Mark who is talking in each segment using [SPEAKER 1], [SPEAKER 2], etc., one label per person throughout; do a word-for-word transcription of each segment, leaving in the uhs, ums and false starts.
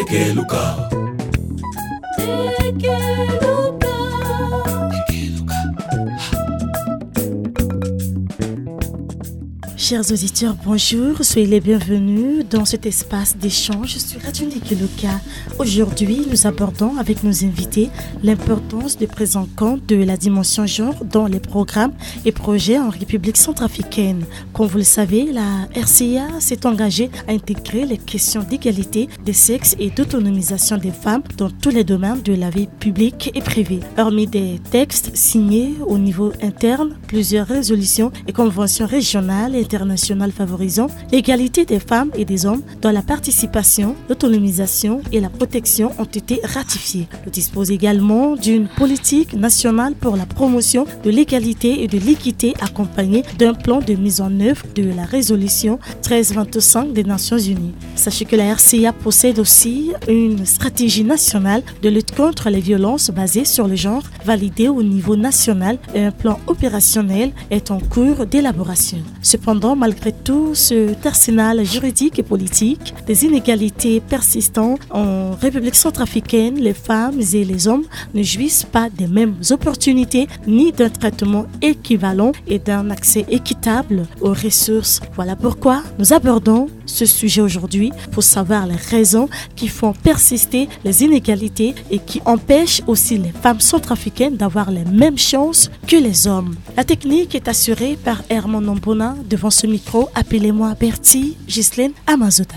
[SPEAKER 1] Ekeluka. Ekeluka.
[SPEAKER 2] Chers auditeurs, bonjour, soyez les bienvenus dans cet espace d'échange sur Radio Ekeluka. Aujourd'hui, nous abordons avec nos invités l'importance de prendre en compte de la dimension genre dans les programmes et projets en République centrafricaine. Comme vous le savez, la R C A s'est engagée à intégrer les questions d'égalité des sexes et d'autonomisation des femmes dans tous les domaines de la vie publique et privée. Hormis des textes signés au niveau interne, plusieurs résolutions et conventions régionales et internationales favorisant l'égalité des femmes et des hommes dans la participation, l'autonomisation et la protection ont été ratifiées. Elle dispose également d'une politique nationale pour la promotion de l'égalité et de l'équité accompagnée d'un plan de mise en œuvre de la résolution treize vingt-cinq des Nations Unies. Sachez que la R C A possède aussi une stratégie nationale de lutte contre les violences basées sur le genre validée au niveau national et un plan opérationnel est en cours d'élaboration. Cependant, malgré tout cet arsenal juridique et politique, des inégalités persistantes en République centrafricaine, les femmes et les hommes ne jouissent pas des mêmes opportunités ni d'un traitement équivalent et d'un accès équitable aux ressources. Voilà pourquoi nous abordons ce sujet aujourd'hui pour savoir les raisons qui font persister les inégalités et qui empêchent aussi les femmes centrafricaines d'avoir les mêmes chances que les hommes. La technique est assurée par Herman Nombona. Devant ce micro, appelez-moi Bertie Ghislaine Amazota.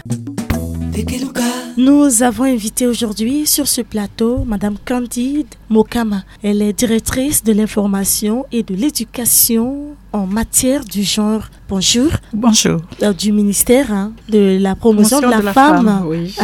[SPEAKER 2] Nous avons invité aujourd'hui sur ce plateau Madame Candide Mokama. Elle est directrice de l'information et de l'éducation en matière du genre. Bonjour.
[SPEAKER 3] Bonjour.
[SPEAKER 2] Euh, du ministère hein, de la promotion, promotion de la, de la femme.
[SPEAKER 3] femme oui.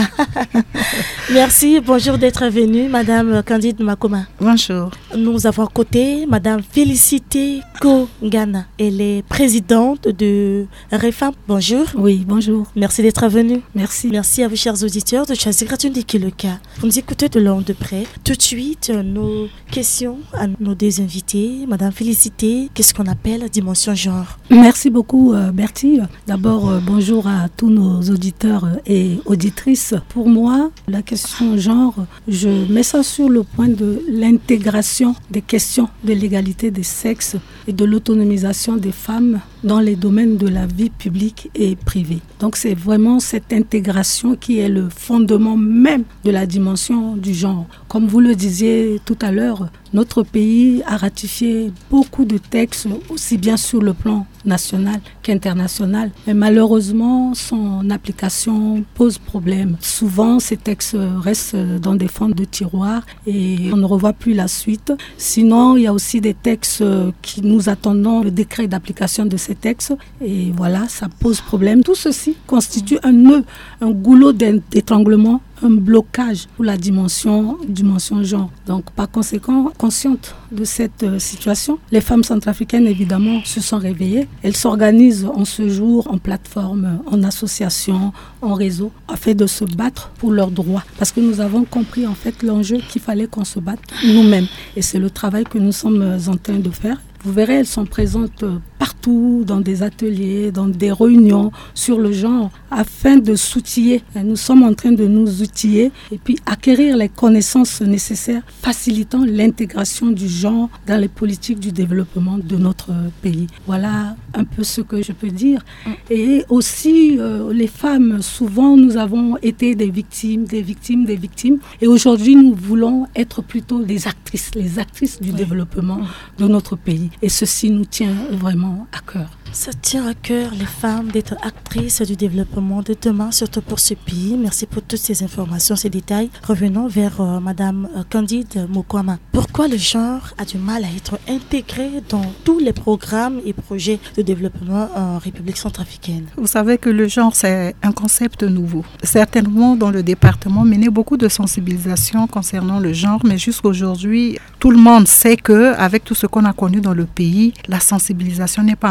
[SPEAKER 2] Merci. Bonjour d'être venue, Madame Candide Mokama.
[SPEAKER 3] Bonjour.
[SPEAKER 2] Nous avons à côté Madame Félicité Kongana. Elle est présidente de Refam. Bonjour.
[SPEAKER 4] Oui, bonjour.
[SPEAKER 2] Merci d'être venue.
[SPEAKER 4] Merci.
[SPEAKER 2] Merci à vous, chers auditeurs, de choisir Radio Ekeluka. Vous nous écoutez de loin de près. Tout de suite, nos questions à nos deux invités. Madame Félicité, qu'est-ce qu'on appelle la dimension genre?
[SPEAKER 4] Merci beaucoup, euh, Bertie. D'abord, euh, bonjour à tous nos auditeurs et auditrices. Pour moi, la question genre, je mets ça sur le point de l'intégration des questions de l'égalité des sexes et de l'autonomisation des femmes dans les domaines de la vie publique et privée. Donc, c'est vraiment cette intégration qui est le fondement même de la dimension du genre. Comme vous le disiez tout à l'heure, notre pays a ratifié beaucoup de textes, aussi bien sur le plan national qu'international. Mais malheureusement, son application pose problème. Souvent, ces textes restent dans des fonds de tiroirs et on ne revoit plus la suite. Sinon, il y a aussi des textes qui nous attendons le décret d'application de ces textes. Et voilà, ça pose problème. Tout ceci constitue un nœud, un goulot d'étranglement, un blocage pour la dimension, dimension genre. Donc, par conséquent, consciente de cette euh, situation, les femmes centrafricaines, évidemment, se sont réveillées. Elles s'organisent en ce jour, en plateforme, en association, en réseau, afin de se battre pour leurs droits. Parce que nous avons compris, en fait, l'enjeu qu'il fallait qu'on se batte nous-mêmes. Et c'est le travail que nous sommes en train de faire. Vous verrez, elles sont présentes partout, dans des ateliers, dans des réunions sur le genre, afin de s'outiller. Nous sommes en train de nous outiller et puis acquérir les connaissances nécessaires, facilitant l'intégration du genre dans les politiques du développement de notre pays. Voilà un peu ce que je peux dire. Et aussi, euh, les femmes, souvent, nous avons été des victimes, des victimes, des victimes. Et aujourd'hui, nous voulons être plutôt des actrices, les actrices du oui. développement de notre pays. Et ceci nous tient vraiment à cœur.
[SPEAKER 2] Ça tient à cœur les femmes d'être actrices du développement de demain, surtout pour ce pays. Merci pour toutes ces informations, ces détails. Revenons vers euh, Madame Candide Mokama. Pourquoi le genre a du mal à être intégré dans tous les programmes et projets de développement en République centrafricaine?
[SPEAKER 3] Vous savez que le genre, c'est un concept nouveau. Certainement, dans le département, mené beaucoup de sensibilisation concernant le genre, mais jusqu'aujourd'hui, tout le monde sait qu'avec tout ce qu'on a connu dans le pays, la sensibilisation n'est pas encore effective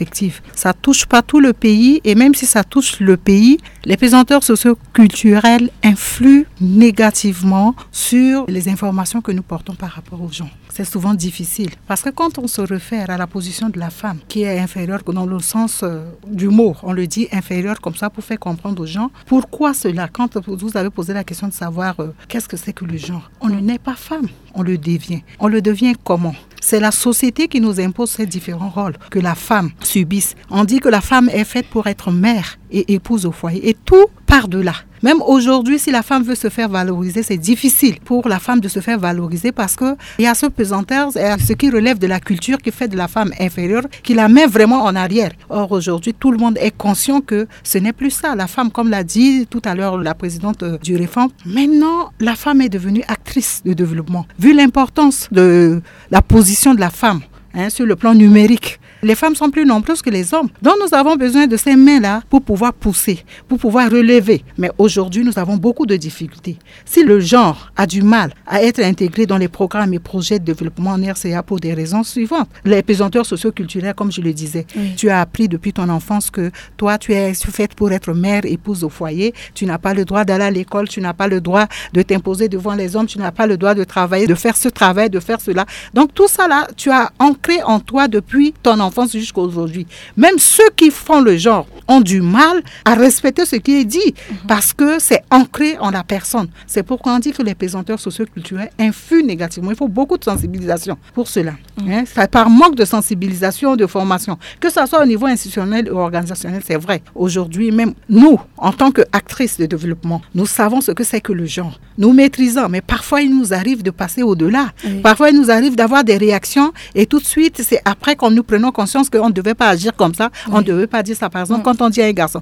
[SPEAKER 3] perspective. Ça ne touche pas tout le pays et même si ça touche le pays, les pesanteurs socio-culturels influent négativement sur les informations que nous portons par rapport aux gens. C'est souvent difficile parce que quand on se réfère à la position de la femme qui est inférieure dans le sens euh, du mot, on le dit inférieure comme ça pour faire comprendre aux gens pourquoi cela. Quand vous avez posé la question de savoir euh, qu'est-ce que c'est que le genre, on ne naît pas femme, on le devient. On le devient comment ? C'est la société qui nous impose ces différents rôles que la femme subisse. On dit que la femme est faite pour être mère et épouse au foyer et tout part de là. Même aujourd'hui, si la femme veut se faire valoriser, c'est difficile pour la femme de se faire valoriser parce qu'il y a ce pesanteur, ce qui relève de la culture qui fait de la femme inférieure, qui la met vraiment en arrière. Or, aujourd'hui, tout le monde est conscient que ce n'est plus ça. La femme, comme l'a dit tout à l'heure la présidente du Réforme, maintenant, la femme est devenue actrice de développement. Vu l'importance de la position de la femme, Hein, sur le plan numérique. Les femmes sont plus nombreuses que les hommes. Donc nous avons besoin de ces mains-là pour pouvoir pousser, pour pouvoir relever. Mais aujourd'hui, nous avons beaucoup de difficultés. Si le genre a du mal à être intégré dans les programmes et projets de développement en R C A pour des raisons suivantes. Les pesanteurs socio-culturels, comme je le disais, oui. Tu as appris depuis ton enfance que toi, tu es faite pour être mère, épouse au foyer. Tu n'as pas le droit d'aller à l'école, tu n'as pas le droit de t'imposer devant les hommes, tu n'as pas le droit de travailler, de faire ce travail, de faire cela. Donc tout ça là, tu as ancré en toi depuis ton enfance jusqu'à aujourd'hui. Même ceux qui font le genre ont du mal à respecter ce qui est dit mm-hmm. parce que c'est ancré en la personne. C'est pourquoi on dit que les pesanteurs socio-culturels influent négativement. Il faut beaucoup de sensibilisation pour cela. Mm-hmm. Hein? C'est par manque de sensibilisation, de formation. Que ce soit au niveau institutionnel ou organisationnel, c'est vrai. Aujourd'hui, même nous, en tant qu'actrices de développement, nous savons ce que c'est que le genre. Nous maîtrisons, mais parfois il nous arrive de passer au-delà. Oui. Parfois il nous arrive d'avoir des réactions et tout de suite, c'est après qu'on nous prenons conscience qu'on ne devait pas agir comme ça, oui. on ne devait pas dire ça. Par exemple, mm. quand on dit à un garçon,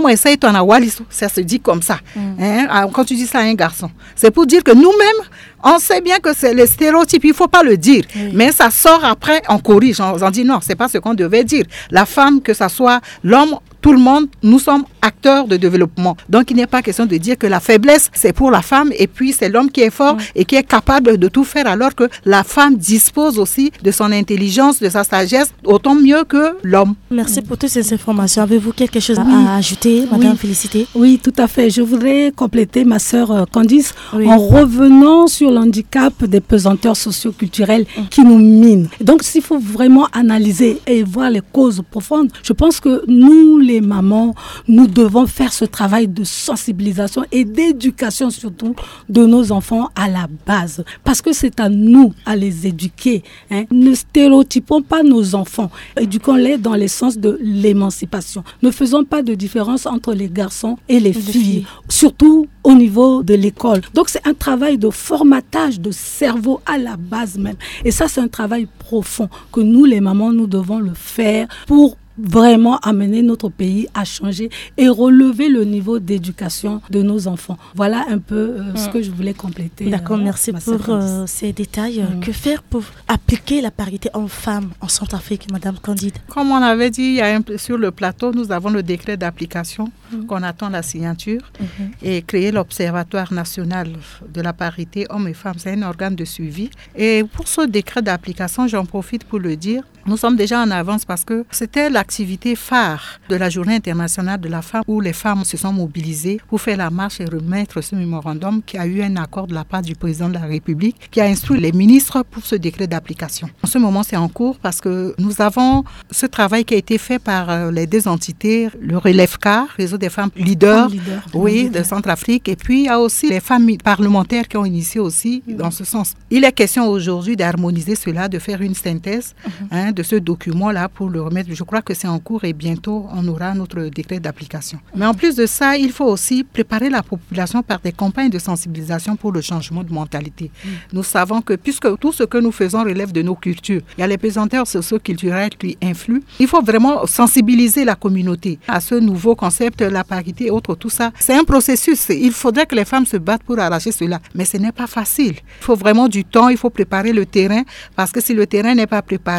[SPEAKER 3] ça se dit comme ça. Mm. Hein? Quand tu dis ça à un garçon, c'est pour dire que nous-mêmes, on sait bien que c'est le stéréotype, il ne faut pas le dire. Oui. Mais ça sort après, on corrige, on, on dit non, ce n'est pas ce qu'on devait dire. La femme, que ce soit l'homme, tout le monde, nous sommes acteurs de développement. Donc, il n'est pas question de dire que la faiblesse, c'est pour la femme et puis c'est l'homme qui est fort oui. et qui est capable de tout faire alors que la femme dispose aussi de son intelligence, de sa sagesse, autant mieux que l'homme.
[SPEAKER 2] Merci pour toutes ces informations. Avez-vous quelque chose oui. à ajouter, Madame
[SPEAKER 4] oui.
[SPEAKER 2] Félicité?
[SPEAKER 4] Oui, tout à fait. Je voudrais compléter ma sœur Candice oui. en revenant sur l'handicap des pesanteurs socio-culturels oui. qui nous minent. Donc, s'il faut vraiment analyser et voir les causes profondes, je pense que nous, les mamans, nous devons faire ce travail de sensibilisation et d'éducation surtout de nos enfants à la base. Parce que c'est à nous à les éduquer. Hein. Ne stéréotypons pas nos enfants. Éduquons-les dans le sens de l'émancipation. Ne faisons pas de différence entre les garçons et les filles, filles. Surtout au niveau de l'école. Donc c'est un travail de formatage de cerveau à la base même. Et ça, c'est un travail profond que nous, les mamans, nous devons le faire pour vraiment amener notre pays à changer et relever le niveau d'éducation de nos enfants. Voilà un peu euh, mmh. ce que je voulais compléter.
[SPEAKER 2] D'accord, euh, merci pour euh, ces détails. Mmh. Que faire pour appliquer la parité homme-femme en Centrafrique, Madame Candide?
[SPEAKER 3] Comme on avait dit, il y a un, sur le plateau, nous avons le décret d'application mmh. qu'on attend la signature mmh. et créer l'Observatoire national de la parité hommes et femmes. C'est un organe de suivi. Et pour ce décret d'application, j'en profite pour le dire, nous sommes déjà en avance parce que c'était l'activité phare de la Journée internationale de la femme où les femmes se sont mobilisées pour faire la marche et remettre ce mémorandum qui a eu un accord de la part du président de la République qui a instruit les ministres pour ce décret d'application. En ce moment, c'est en cours parce que nous avons ce travail qui a été fait par les deux entités, le RELEFCA, Réseau des femmes leaders, leader, oui, leader. de Centrafrique, et puis il y a aussi les femmes parlementaires qui ont initié aussi mmh. dans ce sens. Il est question aujourd'hui d'harmoniser cela, de faire une synthèse mmh. hein, de ce document-là pour le remettre. Je crois que c'est en cours et bientôt on aura notre décret d'application. Mais en plus de ça, il faut aussi préparer la population par des campagnes de sensibilisation pour le changement de mentalité. Mm. Nous savons que puisque tout ce que nous faisons relève de nos cultures, il y a les pesanteurs socio-culturels qui influent. Il faut vraiment sensibiliser la communauté à ce nouveau concept, la parité et autres, tout ça. C'est un processus. Il faudrait que les femmes se battent pour arracher cela. Mais ce n'est pas facile. Il faut vraiment du temps, il faut préparer le terrain parce que si le terrain n'est pas préparé, on ne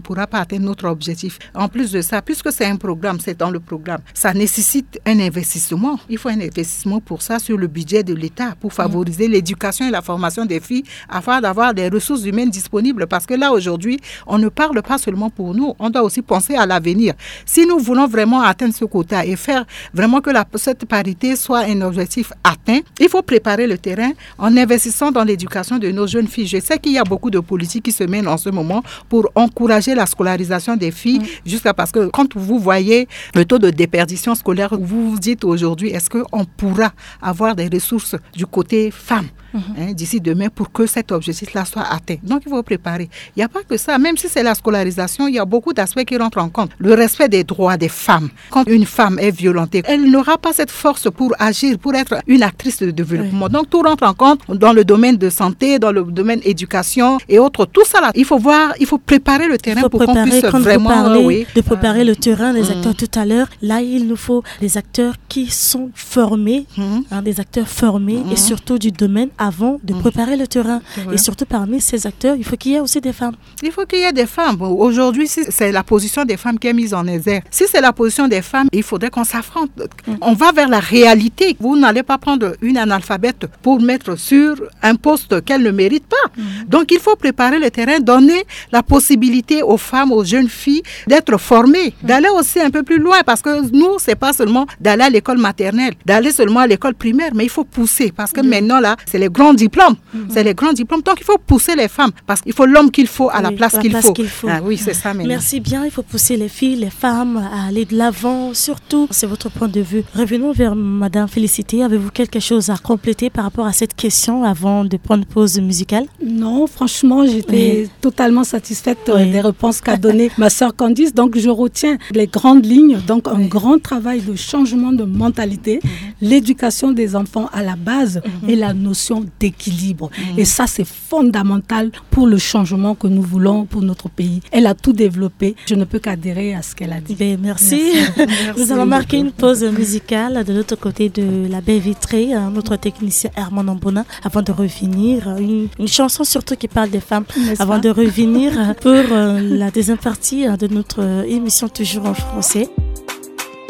[SPEAKER 3] pourra pas atteindre notre objectif. En plus de ça, puisque c'est un programme, c'est dans le programme, ça nécessite un investissement. Il faut un investissement pour ça sur le budget de l'État pour favoriser mmh. l'éducation et la formation des filles afin d'avoir des ressources humaines disponibles. Parce que là, aujourd'hui, on ne parle pas seulement pour nous, on doit aussi penser à l'avenir. Si nous voulons vraiment atteindre ce quota et faire vraiment que la, cette parité soit un objectif atteint, il faut préparer le terrain en investissant dans l'éducation de nos jeunes filles. Je sais qu'il y a beaucoup de politiques qui se mènent en ce moment pour encourager la scolarisation des filles, mmh. jusqu'à parce que quand vous voyez le taux de déperdition scolaire, vous vous dites aujourd'hui, est-ce qu'on pourra avoir des ressources du côté femmes mmh. hein, d'ici demain pour que cet objectif-là soit atteint. Donc, il faut préparer. Il n'y a pas que ça. Même si c'est la scolarisation, il y a beaucoup d'aspects qui rentrent en compte. Le respect des droits des femmes. Quand une femme est violentée, elle n'aura pas cette force pour agir, pour être une actrice de développement. Oui. Donc, tout rentre en compte dans le domaine de santé, dans le domaine éducation et autres. Tout ça, là, il faut voir, il faut préparer le terrain pour qu'on puisse vraiment...
[SPEAKER 2] Parler,
[SPEAKER 3] oui,
[SPEAKER 2] de préparer euh, le terrain, les acteurs mmh. tout à l'heure. Là, il nous faut des acteurs qui sont formés, mmh. hein, des acteurs formés mmh. et surtout du domaine avant de mmh. préparer le terrain. Oui. Et surtout, parmi ces acteurs, il faut qu'il y ait aussi des femmes.
[SPEAKER 3] Il faut qu'il y ait des femmes. Bon, aujourd'hui, si c'est la position des femmes qui est mise en exergue. Si c'est la position des femmes, il faudrait qu'on s'affronte. Mmh. On va vers la réalité. Vous n'allez pas prendre une analphabète pour mettre sur un poste qu'elle ne mérite pas. Mmh. Donc, il faut préparer le terrain, donner la possibilité aux femmes, aux jeunes filles d'être formées, mmh. d'aller aussi un peu plus loin. Parce que nous, c'est pas seulement d'aller à l'école maternelle, d'aller seulement à l'école primaire, mais il faut pousser. Parce que mmh. maintenant, là, c'est les grands diplômes. Mmh. C'est les grands diplômes. Donc, il faut pousser les femmes. Parce qu'il faut l'homme qu'il faut à oui, la place, la qu'il, place faut. qu'il faut. Ah, oui, c'est ça maintenant.
[SPEAKER 2] Merci bien. Il faut pousser les filles, les femmes à aller de l'avant. Surtout, c'est votre point de vue. Revenons vers Madame Félicité. Avez-vous quelque chose à compléter par rapport à cette question avant de prendre pause musicale?
[SPEAKER 4] Non, franchement, j'étais oui. totalement satisfaite oui. des réponses qu'a donné ma sœur Candice. Donc, je retiens les grandes lignes. Donc, un oui. grand travail de changement de mentalité, mm-hmm. l'éducation des enfants à la base mm-hmm. et la notion d'équilibre. Mm-hmm. Et ça, c'est fondamental pour le changement que nous voulons pour notre pays. Elle a tout développé. Je ne peux qu'adhérer à ce qu'elle a dit.
[SPEAKER 2] Bien, merci. Merci. Nous allons marquer une pause musicale de l'autre côté de la baie vitrée, notre technicien Herman Ambona, avant de revenir. Une, une chanson surtout qui parle des femmes, n'est-ce avant pas? de revenir pour euh, la deuxième partie de notre euh, émission toujours en français.
[SPEAKER 1] Oh,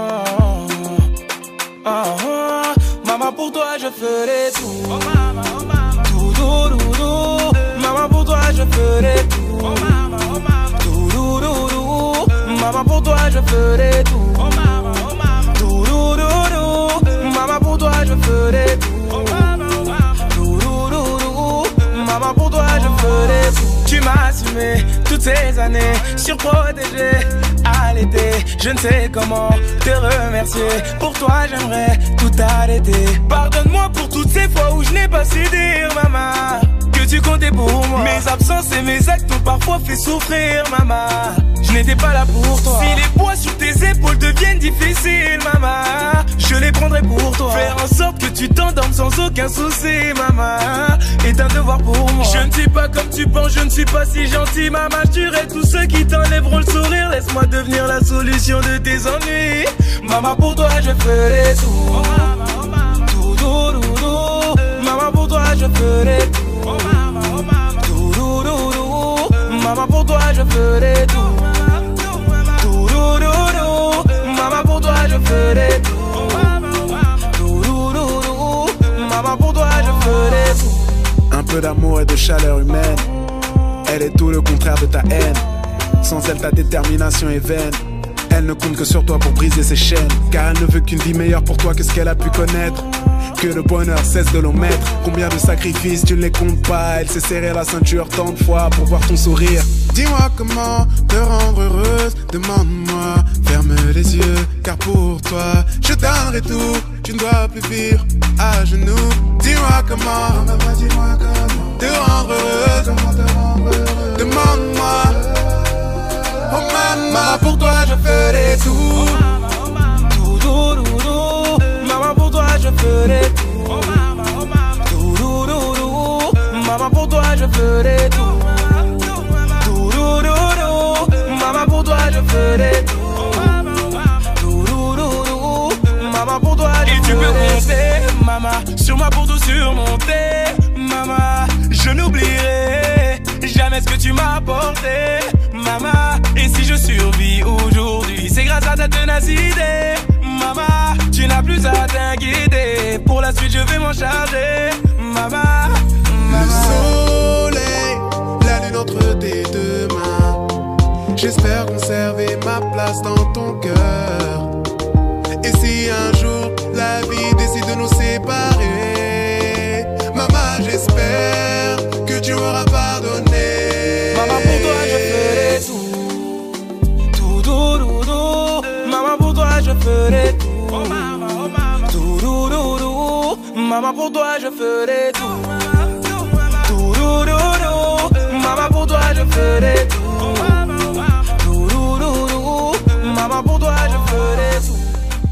[SPEAKER 1] oh, oh, oh. Maman, pour toi je ferai tout. Oh, maman, oh, maman. Tout, tout, tout, tout. Maman, pour toi je ferai tout. Oh, maman, oh, maman. Tout, tout, tout, tout. Maman, pour toi je ferai tout. Oh, maman, oh, maman. Tout, tout, tout, tout. Maman, pour toi je ferai tout. Oh, maman, oh, maman. Tout, tout, tout, tout. Maman, pour toi je ferai tout. Tu m'as assumé toutes ces années, surprotégé, allaité. Je ne sais comment te remercier. Pour toi j'aimerais tout arrêter. Pardonne-moi pour toutes ces fois où je n'ai pas su dire, maman, que tu comptais pour moi. Mes absences et mes actes ont parfois fait souffrir, maman. Je n'étais pas là pour toi. Si les poids sur tes épaules deviennent difficiles, maman, je les prendrai pour toi. Faire en sorte que tu t'endormes sans aucun souci, maman, est un devoir pour moi. Je ne suis pas comme tu penses, je ne suis pas si gentil, maman. Je tuerai tous ceux qui t'enlèveront le sourire. Laisse-moi devenir la solution de tes ennuis. Maman, pour toi je ferai tout. Oh, maman, oh, maman. Tout, tout, tout, tout. Maman, pour toi je ferai tout. Oh, maman, oh, maman. Tout, tout, tout, tout. Maman, pour toi je ferai tout. Maman, pour toi je ferai tout. Tout, tout, tout, tout. Maman, pour toi je ferai tout.
[SPEAKER 5] Un peu d'amour et de chaleur humaine. Elle est tout le contraire de ta haine. Sans elle ta détermination est vaine. Elle ne compte que sur toi pour briser ses chaînes. Car elle ne veut qu'une vie meilleure pour toi que ce qu'elle a pu connaître. Que le bonheur cesse de l'omettre. Combien de sacrifices tu ne les comptes pas. Elle s'est serrée la ceinture tant de fois pour voir ton sourire. Dis-moi comment te rendre heureuse. Demande-moi, ferme les yeux. Car pour toi, je donnerai tout. Tu ne dois plus vivre à genoux. Dis-moi comment, dis-moi comment te rendre heureuse. Demande-moi. Oh maman, pour toi je ferai tout. Oh maman, oh maman. Tout, tout, tout, tout. Maman, pour toi je ferai tout. Oh maman, oh maman. Tout, tout, tout, tout. Maman, pour toi je ferai tout. Tout, tout, tout, tout. Maman, pour toi je ferai tout. Tout, tout, tout, tout. Maman, pour toi je ferai tout. Et tu peux compter, maman, sur moi pour tout surmonter. Maman, je n'oublierai
[SPEAKER 1] sais jamais ce que tu m'as apporté, maman. Et si je survis aujourd'hui, c'est grâce à ta ténacité, maman. Tu n'as plus à t'inquiéter, pour la suite je vais m'en charger, maman.
[SPEAKER 5] Le soleil, la lune entre tes deux mains. J'espère conserver ma place dans ton cœur. Et si un jour la vie décide de nous séparer, maman, j'espère que tu m'auras pardonné.
[SPEAKER 1] Maman, pour toi je ferai tout, tout, tout, tout, tout. Maman, pour toi je ferai tout, oh maman, oh maman. Tout, tout, tout, tout. Maman, pour toi je ferai tout, tout, tout, tout, tout. Maman, pour toi je ferai tout, tout, tout, tout, tout. Maman, pour toi je ferai tout.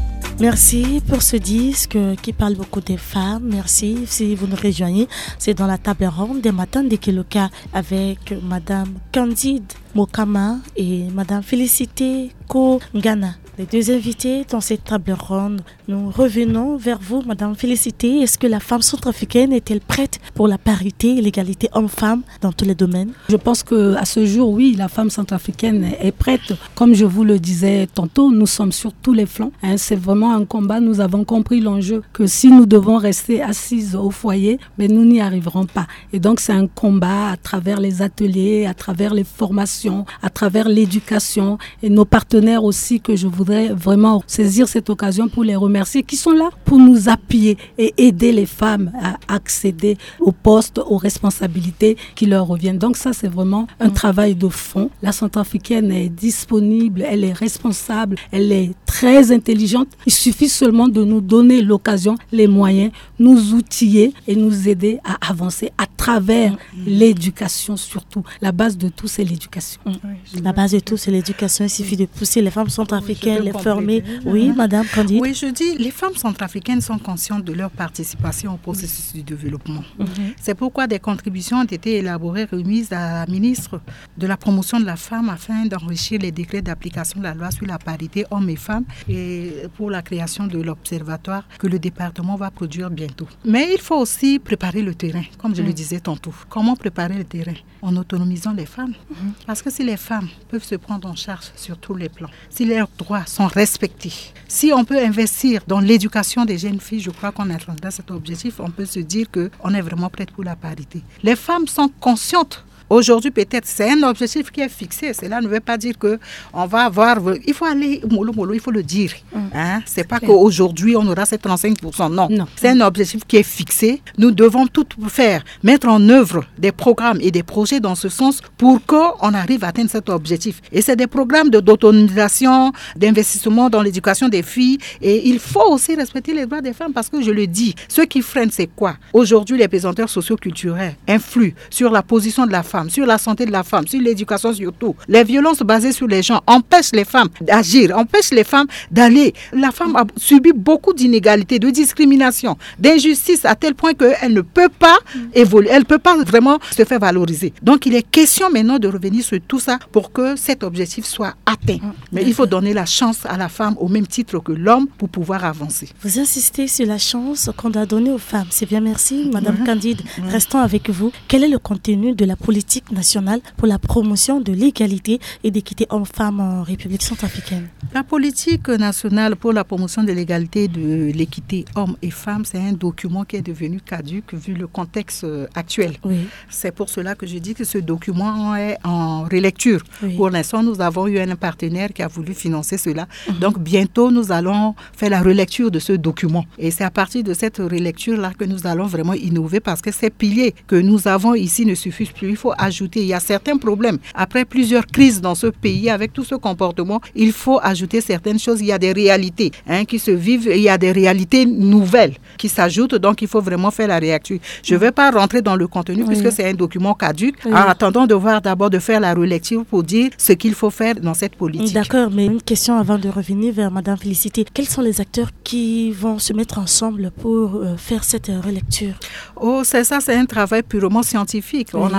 [SPEAKER 2] Merci pour ce disque qui parle beaucoup des femmes. Merci. Si vous nous rejoignez, c'est dans la table ronde des matins de Keloka avec Madame Candide Mokama et Madame Félicité Kongana. Les deux invités dans cette table ronde. Nous revenons vers vous, Madame Félicité. Est-ce que la femme centrafricaine est-elle prête pour la parité et l'égalité homme-femme dans tous les domaines?
[SPEAKER 4] Je pense qu'à ce jour, oui, la femme centrafricaine est prête. Comme je vous le disais tantôt, nous sommes sur tous les flancs. Hein, c'est vraiment un combat. Nous avons compris l'enjeu que si nous devons rester assises au foyer, mais nous n'y arriverons pas. Et donc, c'est un combat à travers les ateliers, à travers les formations, à travers l'éducation et nos partenaires aussi que je voudrais vraiment saisir cette occasion pour les remercier, qui sont là pour nous appuyer et aider les femmes à accéder aux postes, aux responsabilités qui leur reviennent. Donc ça, c'est vraiment un mmh. travail de fond. La centrafricaine est disponible, elle est responsable, elle est très intelligente. Il suffit seulement de nous donner l'occasion, les moyens, nous outiller et nous aider à avancer à travers mmh. l'éducation surtout. La base de tout, c'est l'éducation.
[SPEAKER 2] Mmh. Oui, la base de tout, c'est l'éducation. Il suffit de pousser les femmes centrafricaines, les former. Oui, Madame Candide.
[SPEAKER 3] Oui, je dis, les femmes centrafricaines sont conscientes de leur participation au processus du développement. Mm-hmm. C'est pourquoi des contributions ont été élaborées, remises à la ministre de la promotion de la femme afin d'enrichir les décrets d'application de la loi sur la parité hommes et femmes et pour la création de l'observatoire que le département va produire bientôt. Mais il faut aussi préparer le terrain, comme je mm. le disais tantôt. Comment préparer le terrain? En autonomisant les femmes. Mm-hmm. Parce que si les femmes peuvent se prendre en charge sur tous les plans, si leurs droits sont respectés, si on peut investir dans l'éducation des jeunes filles, je crois qu'on atteindra cet objectif, on peut se dire qu'on est vraiment prête pour la parité. Les femmes sont conscientes. Aujourd'hui, peut-être, c'est un objectif qui est fixé. Cela ne veut pas dire qu'on va avoir... Il faut aller mollo, mollo, il faut le dire. Mm. Hein? Ce n'est pas qu'aujourd'hui, on aura ces trente-cinq pour cent. Non. non. C'est un objectif qui est fixé. Nous devons tout faire, mettre en œuvre des programmes et des projets dans ce sens pour qu'on arrive à atteindre cet objectif. Et c'est des programmes de, d'autonomisation, d'investissement dans l'éducation des filles. Et il faut aussi respecter les droits des femmes parce que je le dis, ce qui freine, c'est quoi? Aujourd'hui, les pesanteurs socio-culturels influent sur la position de la femme, sur la santé de la femme, sur l'éducation surtout. Les violences basées sur les gens empêchent les femmes d'agir, empêchent les femmes d'aller. La femme a subi beaucoup d'inégalités, de discrimination, d'injustice à tel point qu'elle ne peut pas évoluer, elle ne peut pas vraiment se faire valoriser. Donc il est question maintenant de revenir sur tout ça pour que cet objectif soit atteint. Mais il faut donner la chance à la femme au même titre que l'homme pour pouvoir avancer.
[SPEAKER 2] Vous insistez sur la chance qu'on doit donner aux femmes. C'est bien, merci. Madame mmh. Candide, mmh. restons avec vous. Quel est le contenu de la politique nationale pour la promotion de l'égalité et d'équité hommes-femmes en République centrafricaine?
[SPEAKER 3] La politique nationale pour la promotion de l'égalité et de l'équité hommes et femmes, c'est un document qui est devenu caduc vu le contexte actuel. Oui. C'est pour cela que je dis que ce document est en relecture. Oui. Pour l'instant, nous avons eu un partenaire qui a voulu financer cela. Mm-hmm. Donc, bientôt, nous allons faire la relecture de ce document. Et c'est à partir de cette relecture-là que nous allons vraiment innover parce que ces piliers que nous avons ici ne suffisent plus. Il faut ajouter, il y a certains problèmes. Après plusieurs crises dans ce pays, avec tout ce comportement, il faut ajouter certaines choses. Il y a des réalités hein, qui se vivent, il y a des réalités nouvelles qui s'ajoutent, donc il faut vraiment faire la relecture. Je ne vais pas rentrer dans le contenu oui. puisque c'est un document caduc, oui. en attendant de voir d'abord de faire la relecture pour dire ce qu'il faut faire dans cette politique.
[SPEAKER 2] D'accord, mais une question avant de revenir vers Madame Félicité. Quels sont les acteurs qui vont se mettre ensemble pour euh, faire cette relecture?
[SPEAKER 3] Oh, c'est ça, c'est un travail purement scientifique. Oui. On a confié ça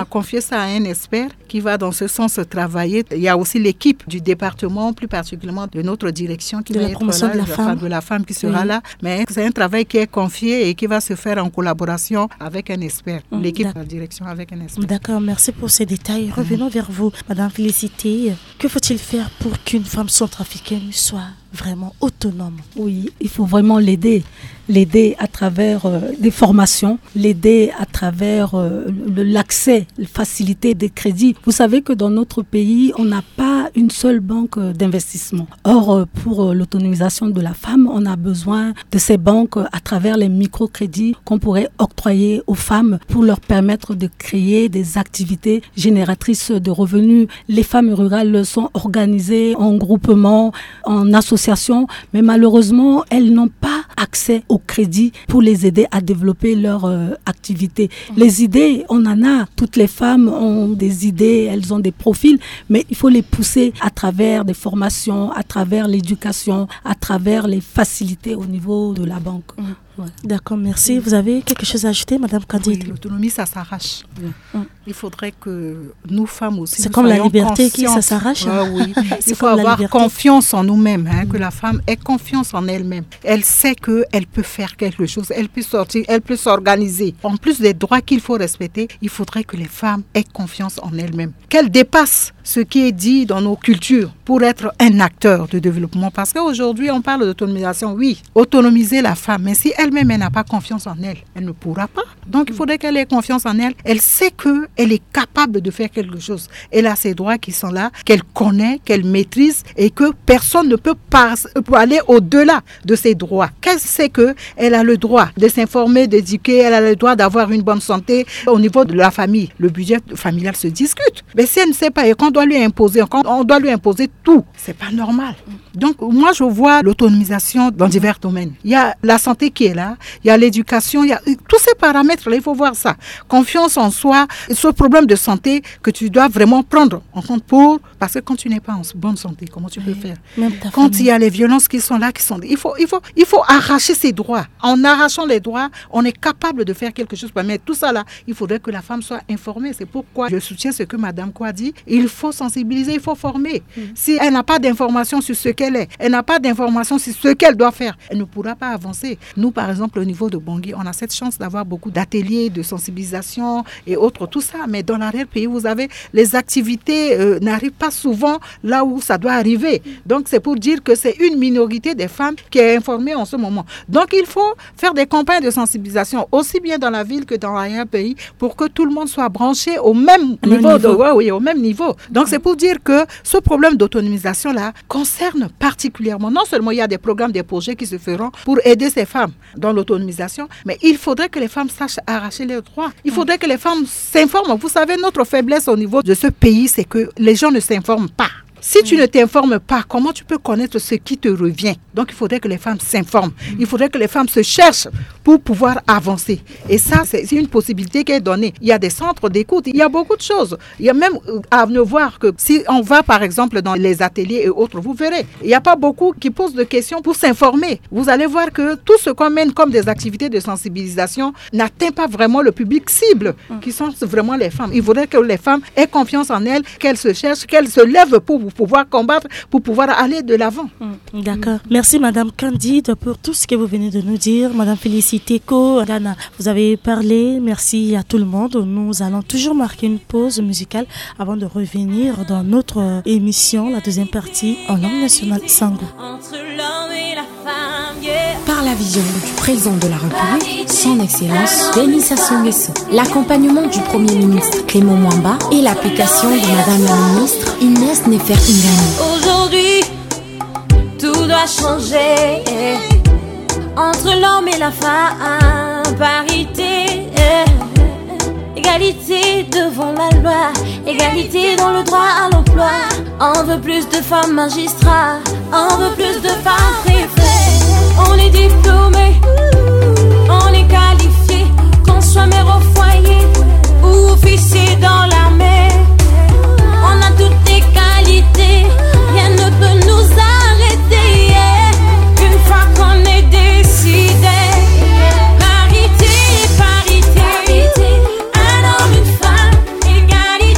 [SPEAKER 3] ça à un expert qui va dans ce sens travailler. Il y a aussi l'équipe du département, plus particulièrement de notre direction qui
[SPEAKER 2] de
[SPEAKER 3] va
[SPEAKER 2] la
[SPEAKER 3] être
[SPEAKER 2] promotion
[SPEAKER 3] là,
[SPEAKER 2] de la femme.
[SPEAKER 3] de la femme qui sera
[SPEAKER 2] oui.
[SPEAKER 3] là. Mais c'est un travail qui est confié et qui va se faire en collaboration avec un expert. Mmh, l'équipe de la direction avec un expert.
[SPEAKER 2] D'accord, merci pour ces détails. Revenons mmh. vers vous, Madame Félicité. Que faut-il faire pour qu'une femme centrafricaine soit vraiment autonome?
[SPEAKER 4] Oui, il faut vraiment l'aider. L'aider à travers euh, des formations, l'aider à travers euh, le, l'accès, la facilité des crédits. Vous savez que dans notre pays, on n'a pas une seule banque d'investissement. Or, euh, pour euh, l'autonomisation de la femme, on a besoin de ces banques euh, à travers les microcrédits qu'on pourrait octroyer aux femmes pour leur permettre de créer des activités génératrices de revenus. Les femmes rurales sont organisées en groupement, en association, mais malheureusement, elles n'ont pas accès au crédit pour les aider à développer leur euh, activité. Mmh. Les idées, on en a. Toutes les femmes ont des idées, elles ont des profils, mais il faut les pousser à travers des formations, à travers l'éducation, à travers les facilités au niveau de la banque.
[SPEAKER 2] Mmh. Ouais. D'accord, merci. Vous avez quelque chose à ajouter, Madame Candide?
[SPEAKER 3] Oui, l'autonomie, ça s'arrache. Oui. Il faudrait que nous, femmes aussi,
[SPEAKER 2] c'est comme la liberté qui ça s'arrache.
[SPEAKER 3] Ah, oui. Il faut avoir confiance en nous-mêmes, hein, mmh. que la femme ait confiance en elle-même. Elle sait qu'elle peut faire quelque chose, elle peut sortir, elle peut s'organiser. En plus des droits qu'il faut respecter, il faudrait que les femmes aient confiance en elles-mêmes. Qu'elles dépassent ce qui est dit dans nos cultures pour être un acteur de développement. Parce qu'aujourd'hui, on parle d'autonomisation. Oui, autonomiser la femme, mais si elle-même elle n'a pas confiance en elle, elle ne pourra pas. Donc, il faudrait qu'elle ait confiance en elle. Elle sait qu'elle est capable de faire quelque chose. Elle a ses droits qui sont là, qu'elle connaît, qu'elle maîtrise et que personne ne peut pas aller au-delà de ses droits. Qu'elle sait qu'elle a le droit de s'informer, d'éduquer, elle a le droit d'avoir une bonne santé au niveau de la famille. Le budget familial se discute. Mais si elle ne sait pas et qu'on doit lui imposer, quand on doit lui imposer tout, c'est pas normal. Donc, moi, je vois l'autonomisation dans divers domaines. Il y a la santé qui est là, il y a l'éducation, il y a tous ces paramètres-là, il faut voir ça. Confiance en soi, ce problème de santé que tu dois vraiment prendre en compte pour... Parce que quand tu n'es pas en bonne santé, comment tu peux faire? Quand famille. Il y a les violences qui sont là, qui sont... Il faut, il faut, il faut arracher ses droits. En arrachant les droits, on est capable de faire quelque chose. Mais tout ça là, il faudrait que la femme soit informée. C'est pourquoi je soutiens ce que Madame Kwa dit. Il faut sensibiliser, il faut former. Mm. Si elle n'a pas d'information sur ce qu'elle est, elle n'a pas d'information sur ce qu'elle doit faire, elle ne pourra pas avancer. Nous, par exemple, au niveau de Bangui, on a cette chance d'avoir beaucoup d'ateliers de sensibilisation et autres, tout ça. Mais dans l'arrière-pays, vous avez les activités euh, n'arrivent pas souvent là où ça doit arriver. Donc, c'est pour dire que c'est une minorité des femmes qui est informée en ce moment. Donc, il faut faire des campagnes de sensibilisation, aussi bien dans la ville que dans l'arrière-pays, pour que tout le monde soit branché au même niveau. niveau. De, ouais, oui, au même niveau. Donc, c'est pour dire que ce problème d'autonomisation-là concerne particulièrement, non seulement il y a des programmes, des projets qui se feront pour aider ces femmes dans l'autonomisation, mais il faudrait que les femmes sachent arracher leurs droits. Il faudrait que les femmes s'informent. Vous savez, notre faiblesse au niveau de ce pays, c'est que les gens ne s'informent pas. Si tu ne t'informes pas, comment tu peux connaître ce qui te revient? Donc, il faudrait que les femmes s'informent. Il faudrait que les femmes se cherchent pour pouvoir avancer. Et ça, c'est une possibilité qui est donnée. Il y a des centres d'écoute, il y a beaucoup de choses. Il y a même à ne voir que si on va, par exemple, dans les ateliers et autres, vous verrez, il n'y a pas beaucoup qui posent de questions pour s'informer. Vous allez voir que tout ce qu'on mène comme des activités de sensibilisation n'atteint pas vraiment le public cible, qui sont vraiment les femmes. Il faudrait que les femmes aient confiance en elles, qu'elles se cherchent, qu'elles se lèvent pour vous. pouvoir combattre, pour pouvoir aller de l'avant.
[SPEAKER 2] Mmh, d'accord. Merci Madame Candide pour tout ce que vous venez de nous dire. Madame Félicité Ko, Dana, vous avez parlé. Merci à tout le monde. Nous allons toujours marquer une pause musicale avant de revenir dans notre émission, la deuxième partie, en langue nationale Sango.
[SPEAKER 6] Entre l'homme et la femme, yeah.
[SPEAKER 7] Par la vision du président de la République, son excellence Denis Sassou Nguesso, l'accompagnement du Premier ministre Clément Mwamba et l'application de Madame la ministre Inès Nefer-Ingani.
[SPEAKER 6] Aujourd'hui, tout doit changer. Entre l'homme et la femme, parité, égalité devant la loi, égalité dans le droit à l'emploi. On veut plus de femmes magistrats, on veut plus de femmes préfets. On est diplômé, on est qualifié, qu'on soit mère au foyer ou officier dans l'armée. On a toutes les qualités, rien ne peut nous arrêter. Yeah. Une fois qu'on est décidé, parité, parité, parité. Un homme, une femme, égalité.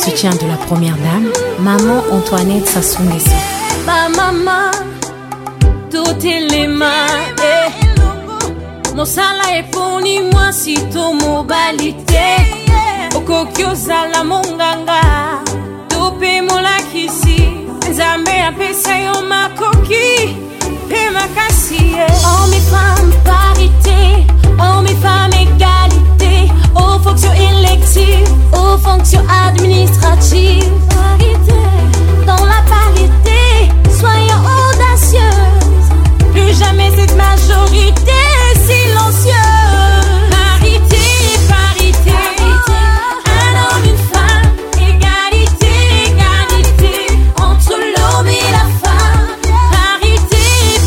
[SPEAKER 7] soutien de la première dame, maman Antoinette Sassou Nguesso.
[SPEAKER 6] Ba maman, tout est les mains. Eh. Mon sala est pour ni moi si ton modalité. Okokyo sala monganga, tope mola kisi. Zambe apesa yo makoki, pe makasi. Hommes et femmes parité, hommes et femmes égalité. Aux fonctions électives, aux fonctions administratives. Parité, dans la parité, soyons audacieuses. Plus jamais cette majorité silencieuse. Parité, parité, un homme, une femme. Égalité, égalité, entre l'homme et la femme. Parité,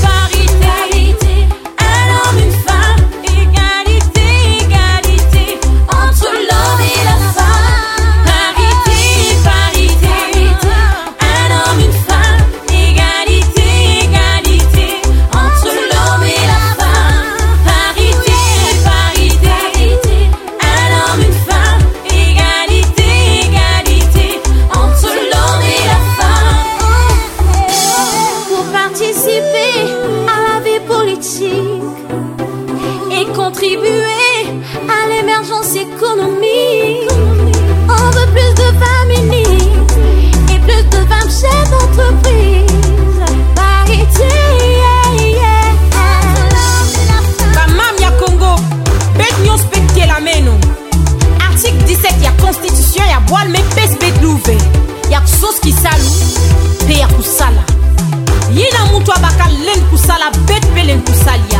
[SPEAKER 6] parité, un homme, une femme. Égalité, égalité, entre l'homme et la femme. Parité, parité, un homme, une femme. Égalité, égalité, entre l'homme et la femme. Parité, parité, un homme, une femme. Égalité, égalité, entre l'homme et la femme. Pour participer à la vie politique et contribuer à l'émergence économique. On veut plus de femmes ministres et plus de femmes chefs d'entreprise. Parité, yeah, yeah.
[SPEAKER 8] Bamam ya Congo, bet nyon specté la meno. Article dix-sept ya constitution ya boile me pes bet louve. Ya sos ki salou, pe ya kusala. Yina mutu abaka len kusala bet pe len kusalia.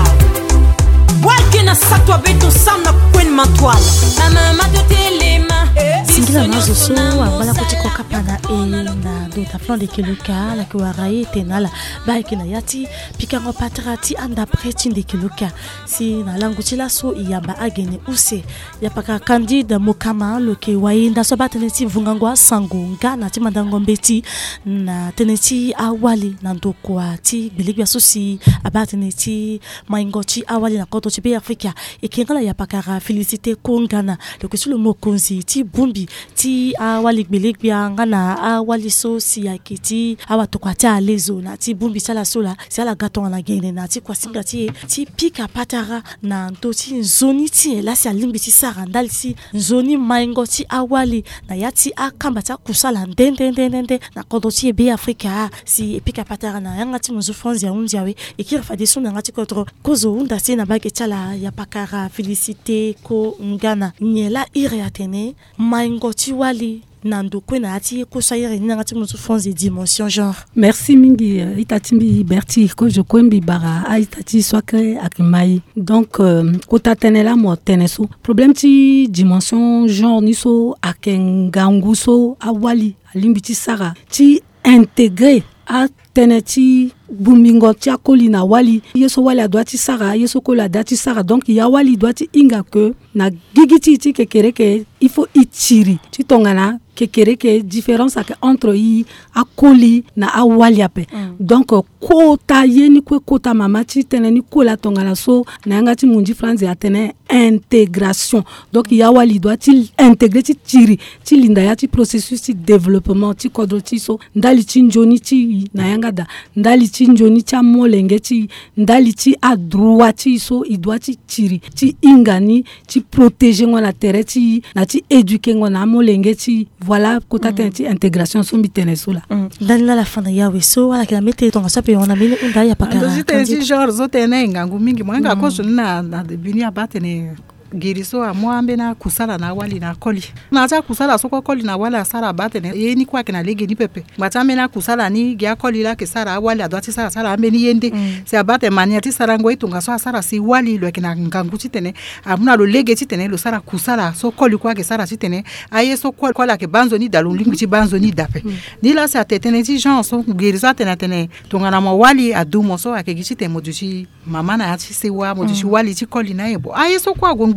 [SPEAKER 8] Boile ke na satwa beto sam na kwen mantwala.
[SPEAKER 6] Maman de téléma.
[SPEAKER 2] Singila mazoso ambala kutiko kapana e na do taplan de kiluka la kuarai tenala ba kina yati pikango patrati anda preti de kiluka si na langutila so iyamba agene use ya paka candide mokama lo ke wainda so bateneti vungangwa sangunga na timandango mbeti na teneti awali na ndokwa ti biligya sosi abateneti maingoti awali na koto tibe Afrika e kingala ya paka félicité kongana le que sur le mokonzi ti bumbi ti awali biligya ngana awali so si akiti awatokwata alezo na ti bumbi sala sola sala gaton na gene na ti kwasinga ti ti pika patara na ntoti zoni ti la si alimbi ti sarandal si zoni maingo ti awali na yati akamba ta kusala ndende ndende na kodo ti be Afrika si pika patara na yanga ti muzu France ya undia we ikira fadi suna ngati kotro kozo unda si na bage chala ya pakara félicité ko ngana nyela ire atene maingo ti wali nando kwena ati ko sayire ni ngati muzu France dimension genre.
[SPEAKER 4] Merci mingi uh, itatimbi Berti ko je kwembi bara a itati swakre akimai donc uh, ko tatenela mo teneso problème ti dimension genre ni so akengangu so awali alimbiti sara ti intégré a teneti bumingo ti akoli na wali yeso wali adwati sara yeso kola adati sara donc ya wali dwati inga que na gigiti ti kekere ke il faut itiri ti tongana kekere ke différence entre yi akoli na awali ape mm. donc kota yeni kwe kota mama ti teneni kola tongana so na nga ti munji France ya tene intégration donc ya wali dwati intégrer ti tiri ti linda ya ti processus ti développement ti kodro ti so ndali ti njoni ti na yanga da ndali ti njoni ti molenge ti ndali ti a droit ti so i doit ti tiri ti ingani ti protéger ngona terre ti na ti éduquer ngona molenge ti voilà kota mm. ti intégration so mitene so la
[SPEAKER 2] mm. ndali la fana ya we so wala kila mete tonga sape ona mine unda ya pakara
[SPEAKER 3] ndo ti genre zo tene ngangu mingi mwanga mm. ko na na bini abatene giriso amwa mbena kusala na wali na koli na ta kusala soko koli na wala sara batene ye ni kwa kina lege ni pepe matame na kusala ni gya koli la ke sara wali adwati sara sara ambeni yende mm. se abate mania ti sara ngo itunga so sara si wali lo kina ngangu ti tene amuna lo lege ti tene lo sara kusala so koli kwa ke sara ti tene aye so koli kwa la ke banzo ni dalu lingu ti banzo ni dape mm. ni la sa tetene ti gens so giriso tene tene tunga na mo wali adu mo so akegi ti temo du ti mama na ti se wa mo du ti wali ti koli na yebo aye so kwa gongi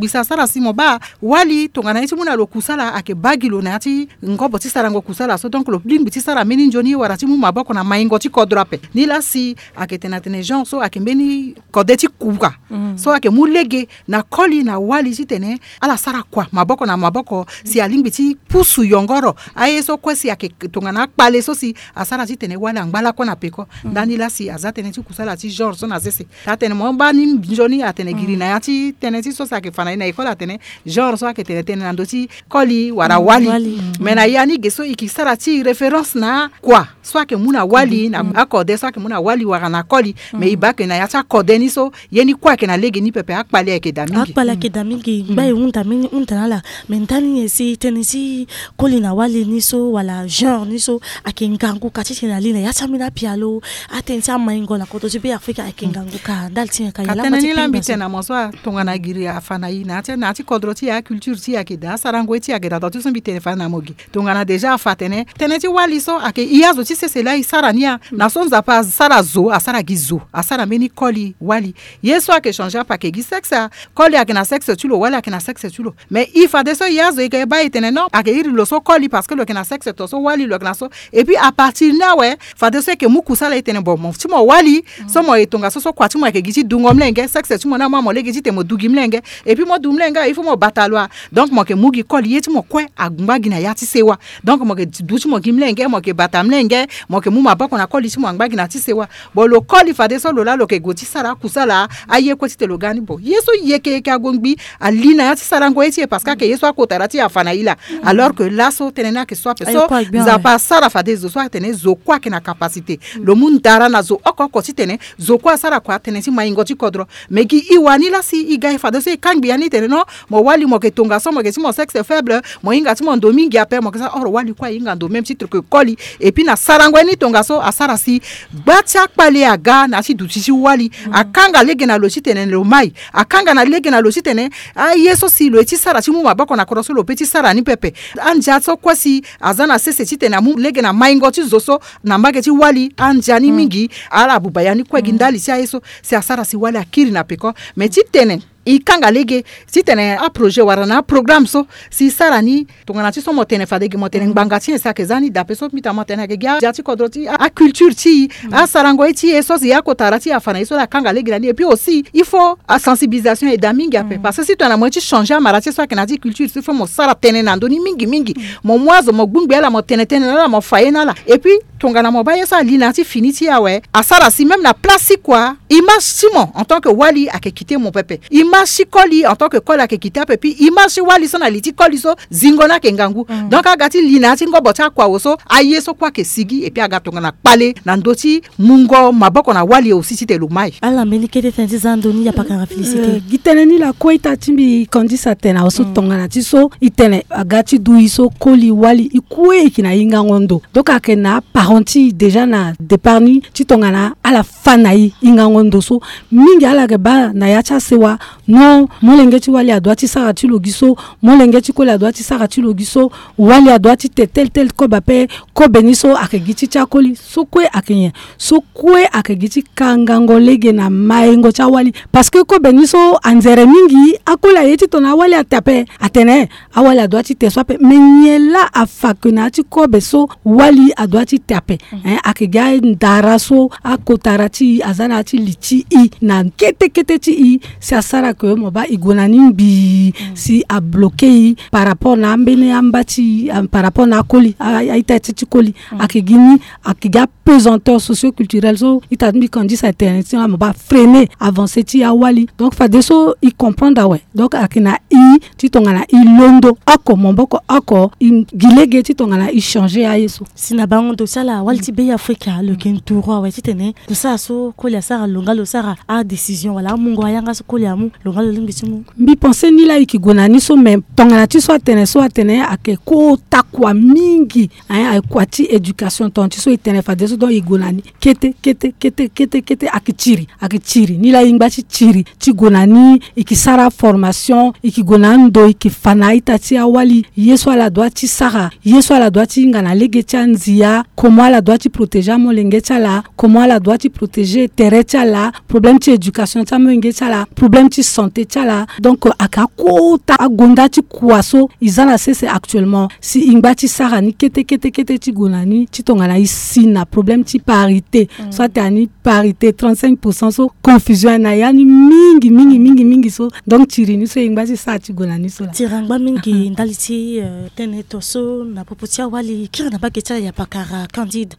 [SPEAKER 3] kuisa sara simo ba wali tongana iti muna lo kusala ake bagilo na ati ngobo ti sara ngo kusala so donc lo limbi ti sara meni njoni warati mu maboko na maingo ti kodrape ni la si ake tenatene genre so ake mbeni kodeti kuka mm. so ake mu lege na koli na wali ti tene ala sara kwa maboko na maboko mm. si alimbi ti pusu yongoro aye so kwesi ake tongana kpale so si asara ti tene wali angbala kwa na peko mm. dani la si azatene ti kusala ti genre so na zese atene mo ba ni njoni atene giri na yati tene ti so sa ke fana ina ikola tene genre so ake tene tene nando ti koli wara wali, mm, wali. Mm. mena yani geso ikisara ti référence na kwa so ake muna wali mm. na akode so ake muna wali wara na koli mm. me ibake na yata kode ni so yeni kwa ke na lege ni pepe akpale ake damingi
[SPEAKER 2] akpale ake damingi mm. bai unta mini unta nala mentani yesi tene si koli na wali ni so wala genre ni so ake ngangu kati na lina yata mina pialo atensa maingo la koto jibe Afrika ake ngangu ka dalti ka yala
[SPEAKER 3] mati lambite na moswa tongana giri afana ina ate na ti kodroti ya culture ti ake da sarango ti ake da to so mbite fana mogi tongana deja afatene tene ti wali so ake iyazo ti sese la isarania na so nza pa sara zo asara gizo asara meni koli wali yeso ake changer pa ke gi sexe koli ake na sexe tulo wala ake na sexe tulo mais il fa de so iyazo ike ba itene no ake iri lo so koli parce que lo ke na sexe to so wali lo ke na so et puis à partir na we fa de so ke muku sala itene bo mo ti mo wali so mo etonga so so kwati mo ke gi dungo mlenge sexe tu mo na mo lege ti te mo dugi mlenge et puis mo du mlenge il faut mo batalwa donc mo ke mugi koli yeti mo kwe agumba gina yati sewa donc mo ke du ti mo gi mlenge mo ke bata mlenge mo ke mu mabako na koli ti mo agumba gina ti sewa bo lo koli fa de so lo la lo ke goti sara kusala aye ko ti te lo gani bo yeso yeke ke agongbi alina yati sara ngo eti parce que yeso akota rati afana ila alors que là so tenena ke so so za pa sara fa de zo so tene zo kwa ke na capacité lo mundara na zo okoko ti tene zo kwa sara kwa tene ti maingo ti kodro meki iwani la si iga fa de so kangbi ani tene no mo wali mo ke tonga so mo ke ti mo sexe faible mo inga ti mo domingi ape mo ke sa or wali kwa inga do même titre que koli et puis na sarango ni tonga so asara si gbatia kpale aga na ti duti si wali mm. akanga lege na lo si tene lo mai akanga na lege na lo si tene a yeso si lo ti sara ti mu mabako na koroso lo petit sara ni pepe anja so kwasi azana sese ti tene mu lege na maingo ti zoso na mbage ti wali anja ni mingi mm. ala bubayani kwa gindali si yeso si asara si wali akiri na peko mais ti tene ikanga lege si tene a projet warana programme so si sarani tongana ti so mo tene fadege mo tene nganga ti sa kezani da peso mita mo tene ge ja ti kodroti a culture ti a sarango ti eso si akotara ti afana so la kanga lege et puis aussi il faut a sensibilisation et damingi ape parce que si tu na mo ti changer amarati so kenati culture si faut mo sara tene na ndoni mingi mingi mo mwazo mo gbungbe la mo tene tene la mo faena la et puis tongana mo ba yesa lina ti finiti ya we asara si même na place quoi image Simon en tant que wali a quitté mon pépé image koli en tant que kola ke kita pepi image wali so na liti koli so zingona ke ngangu mm. donc agati lina ti ngo bota kwa oso aye so kwa ke sigi et puis agatonga na pale na ndoti mungo maboko na wali aussi ti te lumai
[SPEAKER 2] ala melikete tenzi zandoni ya paka félicité
[SPEAKER 4] uh, giteneni la koita timbi kondisa tena oso mm. tonga na ti so itene agati du iso koli wali ikue kina inga ngondo donc akena parenti déjà na deparni ti tonga na ala fanai inga ngondo so mingi ala ke ba na ya cha sewa non molenge ti wali adwa ti sara ti logiso molenge ti koli adwa ti sara ti logiso wali adwa ti te tel tel ko bape ko beniso akegi ti cha koli so kue akenye so kue akegi ti kangango lege na maingo cha wali parce que ko beniso anzere mingi akola ye ti tona wali atape atene awali adwa ti te so ape menyela afakena ti ko beso wali adwa ti tape mm. hein akega ndara so akotara ti azana ti lichi i na kete kete ti i si asara que mo ba igonani bi mm. si a bloqué par rapport na mbene ambati um, par rapport na koli a ita ti koli mm. akigini akiga pesanteur socio-culturel so ita mi kandi sa internet mo ba freiner avancer ti awali donc fa de so i comprendre ouais donc akina i ti tongana i londo ako momboko ako gilege ti tongana i changer a yeso
[SPEAKER 2] sina bango do sala walti be afrika le kenturo ouais ti tene to sa so koli sara longa lo sara a décision wala mungo yanga so koli amu longa lo limbi simu
[SPEAKER 4] mbi penser ni la ikigona ni so même tongana ti so atene so atene ake ko takwa mingi hein akwati éducation ton ti so itene fa de so don igonani kete kete kete kete kete akichiri akichiri ni la ingba ti chiri ti gonani ikisara formation ikigonando ikifana ita ti awali yeso ala doit ti sara yeso ala doit ti ngana lege ti anzia comment comment elle doit te protéger mon là, comment elle doit te protéger terre là, problème de éducation là, problème de santé là. Donc aka kota agonda ti kwaso izala c'est actuellement si ingba sarani kete kete kete ti gonani ti tongana ici na problème ti parité mm. soit tani parité trente-cinq pour cent so confusion na yani mingi mingi mingi mingi so donc tirini so ingba ti sa ti gonani so la
[SPEAKER 2] tirangba mingi ndaliti uh, teneto so na popotia wali kira na baketa ya pakara Candide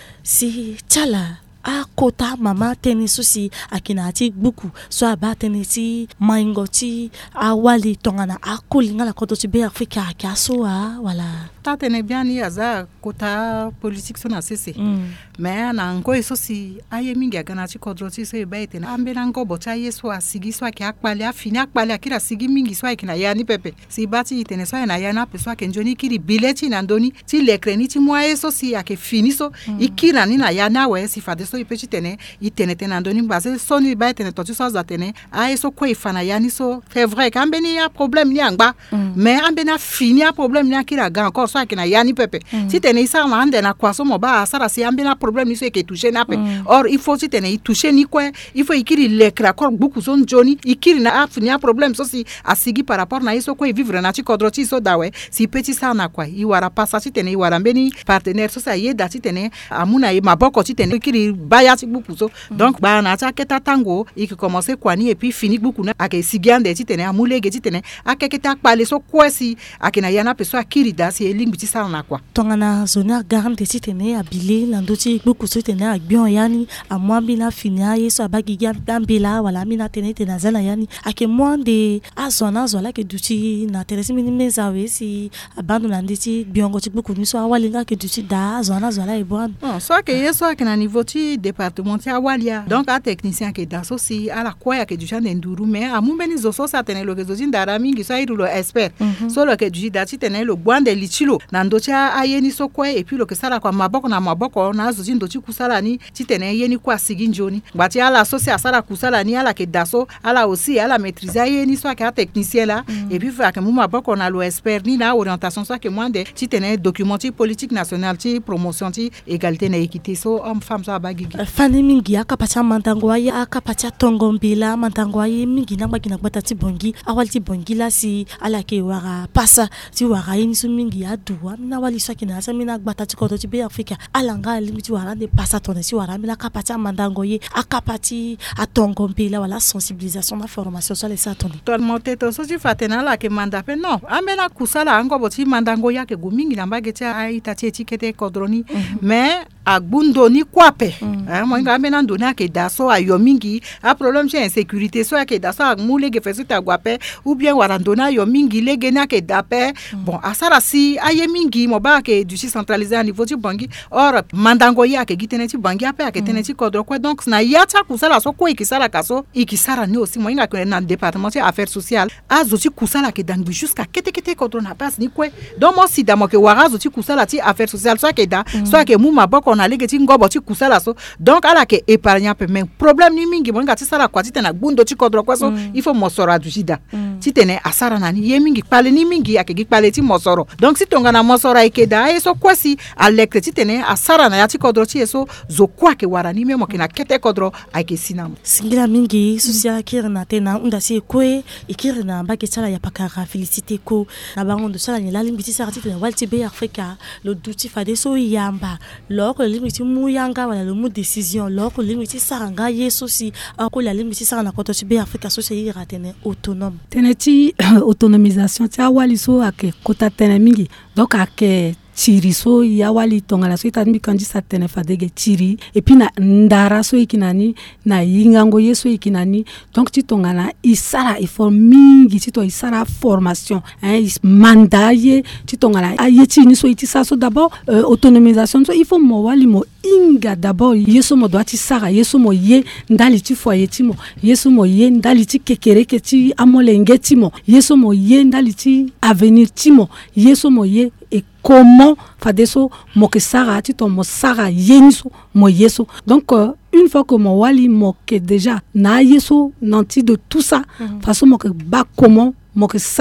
[SPEAKER 2] si tala a kota mama teni susi akinati buku so aba teneti maingoti a wali tongana a kolinga la koto tibe Afrika kaso a wala
[SPEAKER 3] ta tene bien ni aza kota politique so na sese mm. mais na ngo eso si aye mingi agana ti kodroti so ebe tene ambela ngo bota yeso asigi so aki akpale afini akpale akira sigi mingi so akina yani pepe si bati tene so na yana pe so akenjoni kiri bileti na ndoni ti lekreni ti mwa eso si ake fini so mm. ikira ni na yana we si fade so ipechi tene itene tene ndoni base so ni ba tene to so za tene a eso ko ifana yani so c'est vrai ka ambeni ya problème ni angba mm. mais ambena fini ya problème ni akira ga encore so akina yani pepe mm. si tene isa ma ande na kwaso mo ba sara si ambena problème ni so ke toucher na pe mm. or il faut si tene toucher ni quoi il faut ikiri lekra ko beaucoup son joni ikiri na afini ya problème so si asigi par rapport na eso ko vivre na ti kodroti so dawe si petit sa na kwa i wara passa si tene i wara mbeni partenaire so sa ye da ti tene amuna e maboko ti tene ikiri baya ti beaucoup so mm. donc ba na ta keta tango i ki commencer kwani et puis fini beaucoup na ake sigiande ti tene amulege ti tene akeketa pale so kwesi akina yana pe so akiri da si elingi ti sa na kwa
[SPEAKER 2] tongana zona garante ti tene abile landoti beaucoup so tene agbion yani amwa bina finia yeso abagi gambela wala mina tene tene zala yani ake mwande azona zola ke duti na teresi mini mezawe si abandona nditi biongo ti beaucoup ni so awalinga ke duti da zona zola e bon
[SPEAKER 3] non so ke yeso akina niveau ti départemental awalia donc a technicien ke da so si ala kwa ke duti na nduru mais amumbeni zo so sa tene lo ke zo ndara mingi so iru lo expert mm -hmm. so lo ke duti da ti tene lo bwande lichilo na ndocha ayeni so kwa et puis lo ke sala kwa maboko na maboko na zo ndochi kusala ni ti tene yeni kwa sigi njoni gbati ala so si asala kusala ni ala ke daso ala aussi ala maîtriser yeni so ke technicien là mm. et puis fa ke mu maboko na lo expert ni na orientation so ke mwande ti tene document politique nationale ti promotion ti égalité na équité so homme femme so abagigi
[SPEAKER 2] uh, fani mingi akapacha mantango ayi akapacha tongo mbila mantango ayi mingi na bagina gbata ti bongi awalti bongi la si ala ke wara passa ti wara yini so mingi aduwa na wali so ke na sa mina gbata ti kodo ti be Afrika alanga limiti wara de passa tone si wara mina akapacha mantango ye akapati atongo mbila wala sensibilisation na formation so le sa tone
[SPEAKER 3] to monte to so ti fatena la ke manda pe non amena kusala ango boti mandango ya ke gumingi na mbage ai tati etikete kodroni mm -hmm. mais agbundo ni kwape mm. eh mo nga mena ndona ke daso ayo mingi a problème chez insécurité so ke daso agmule ke fesu ta gwape ou bien warandona yo mingi lege na ke dape mm. bon asara si aye mingi mo ba ke du centralisé à niveau ti bangi or mandango ya ke gitene ti bangi ape ke tene ti kodro kwa donc na yata kusala so ko ikisala kaso ikisara ni aussi mo nga ke na département ti affaires sociales azo ti kusala ke dangbi jusqu'à kete kete kodro na passe ni kwe donc mo si damo ke warazo ti kusala ti affaires sociales so ke da mm. so ke mu maboko na lege ti ngobo ti kusala so donc ala ke épargne pe mais problème ni mingi mo nga ti sala kwa ti tena gundo ti kodro kwa so mm. il faut mosoro adujida mm. ti tene asara na ni ye mingi pale ni mingi ake gi pale ti mosoro donc si tonga na mosoro ike da e so kwasi alekre ti tene asara na ya ti kodro ti so zo kwa ke wara ni memo ke na kete kodro ake sinam
[SPEAKER 2] singira mingi social kirna tena unda si kwe ikirna ba ke sala ya pakara félicité ko na bango ndo sala ni la limbiti sara ti tene walti be Afrika lo duti fade so yamba lo ko limiti mu yanga wala le mu décision lo ko limiti saranga yeso si ko la limiti sara na koto ti be Afrika so se ira tene autonome
[SPEAKER 4] tene ti autonomisation ti awali so ake kota tene mingi donc ake tiri so ya wali tongala so itambi kandi sa tene fadege tiri et puis na ndara so ikinani na yingango yeso ikinani donc ti tongala isara effort mingi ti to isara formation hein mandaye ti tongala ayeti ni so iti sa so d'abord euh, autonomisation so il faut mo wali mo inga d'abord yeso mo doit ti sara yeso mo ye ndali ti foyer ti mo yeso mo ye ndali ti kekere ke ti amolenge ti mo yeso mo ye ndali ti avenir ti mo yeso mo ye et comment fadeso mo ke sara ti to mo sara yeniso mo yeso donc euh, une fois que mo wali mo ke déjà na yeso nanti de tout ça mm -hmm. façon mo ke ba comment mo ke sara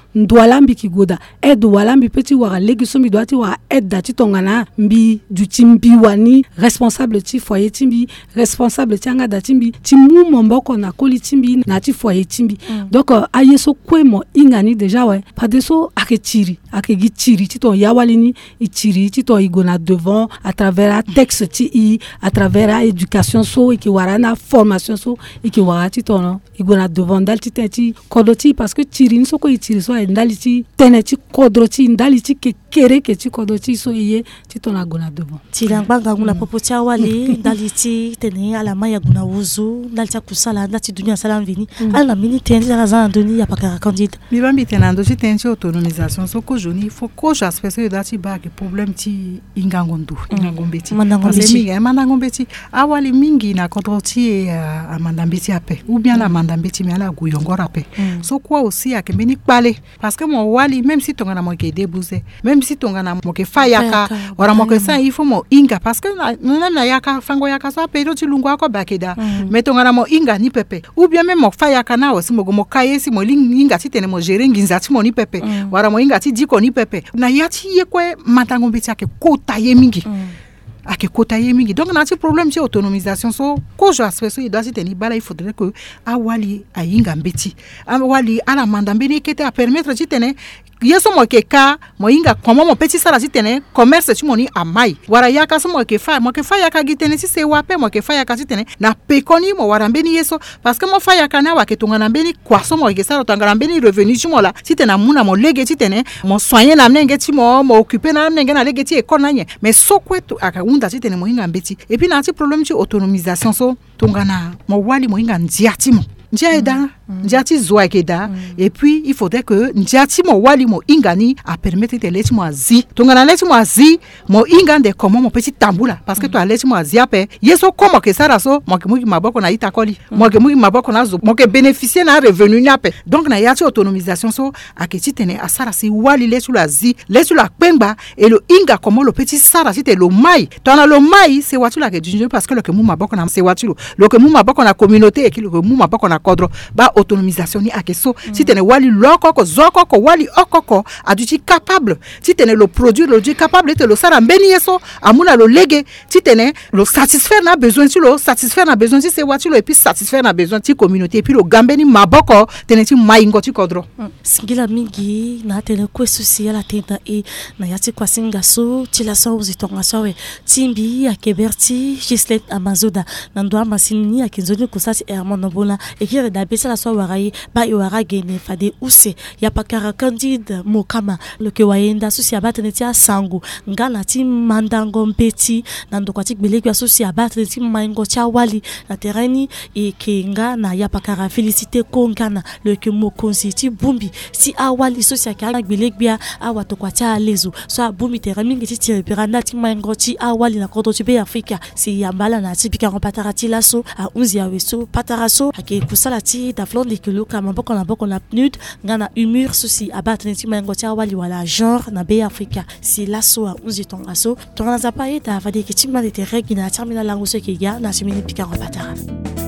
[SPEAKER 4] ndwalambi kigoda aide walambi petit wara legiso mi doati wa aide dati tongana mbi du timbi wani responsable ti foyer timbi responsable ti anga dati mbi ti mu momboko na koli timbi na ti foyer timbi mm. donc uh, ayeso kwemo ingani deja ouais padeso ake tiri ake gi tiri ti ton yawalini i tiri ti ton igona devant à travers la texte ti i à travers la éducation so ki wara na formation so ki wara ti ton igona devant dal ti ti kodoti parce que tiri so ko i tiri so ndali ti tene ti kodroti ndali ti ke kere ke ti kodoti so iye ti ton agona devant
[SPEAKER 2] ti langanga ngula popo ti awali ndali ti tene ala maya guna wuzu ndali ta kusala ndati dunia salam vini mm. ala mini tene ala zan doni ya pakara candide
[SPEAKER 3] mi bambi tenando ti tene ti autonomisation so ko joni fo ko j'aspect so dati ba ke problème ti ingangondu mm. ingangombeti parce mingi mandangombeti awali mingi na kodroti uh, amandambeti ape ou bien mm. la mandambeti mi ala guyongora ape mm. so quoi aussi a ke meni pale parce que mon wali même si tongana mo ke débouser même si tongana mo ke fayaka wala mo ke sa il faut mo inga parce que même na yaka fango yaka so ape ti lungu ako bakeda mm. mais tongana mo inga ni pepe ou bien même mo fayaka na aussi mo mo kaye si mo inga ti tene mo gérer nginza ti mo ni pepe mm. wala mo inga ti diko ni pepe na yati ye kwe matango mbeti ake kota ye mingi mm. ake kota ye mingi donc na ti problème ti autonomisation so ko jo aspect so doit teni bala il faudrait que awali ayinga mbeti awali ala manda mbeni kete a permettre ti tene yeso mo ke ka mo inga comment mon petit sala ti tene commerce ti moni amai wara yaka so mo ke fa mo ke fa yaka gitene ti se wape mo ke fa yaka ti tene na pekoni mo wara mbeni yeso parce que mo fa yaka na wa ke tonga na mbeni kwa so mo ke sala tonga na mbeni revenu ti mo la ti tene muna mo lege ti tene mo soigner na mnenge ti mo mo occuper na mnenge na lege ti e konanye mais so kwetu aka unda ti tene mo inga mbeti et puis na ti problème ti autonomisation so tonga na mo wali mo inga ndiati mo Ndiaida, ndiati zoakeda mm. et puis il faudrait que ndiati mo wali mo ingani a permettre de leti mo azi. Tongana leti mo azi mo ingande comment mon petit tamboula parce que mm. toi leti mo azi ape yeso comment que ça raso mo ke mugi maboko na itakoli mo ke mugi maboko na zo mo ke bénéficier na revenu ni ape donc na yati autonomisation so aketi tene asara si wali leti la zi leti la pemba et le inga comment le petit sara c'était le mai tona le mai c'est watu la ke du parce que le ke mu maboko na c'est watu le ke mu maboko na communauté et que le mu maboko na kodro ba autonomisation ni akeso mm. si tene wali loko ko zoko ko wali okoko aduti capable si tene le produit le dit capable te le sara mbeni yeso amuna lo lege si tene le satisfaire na besoin si lo satisfaire na besoin si c'est wati lo et puis satisfaire na besoin ti communauté et puis le gambeni maboko tene ti maingo ti kodro
[SPEAKER 2] mm. singila mingi na tene ko social atenta e na yati kwa singa so ti la so uzitonga so we timbi akeberti gislet amazoda na ndo amasini akinzoni kusati hermon bola et kire da besa la so warai ba iwara gene fade use ya pakara candide mokama le ke wayenda so si abatene ti asangu ngana ti mandango mpeti na ndo kwati gbeleki so si abatene ti maingo cha wali na terrain e ke nga na ya pakara félicité kongana le ke mokonzi ti bumbi si awali so si akara gbeleki bia awato kwati alezo so abumi terrain mingi ti tirepira na ti maingo ti awali na kodo ti be Afrika si yambala na ti pika patarati laso a unzi ya weso pataraso ake kusala ti da flon de kilo kama boko na boko na pnud ngana humeur souci abattre ti mango ti awali wala genre na be Afrika si laso a unzi tonga so tonga za pa eta va de ki ti ma de te regi na terminal lango so ki ga na simini pika patara.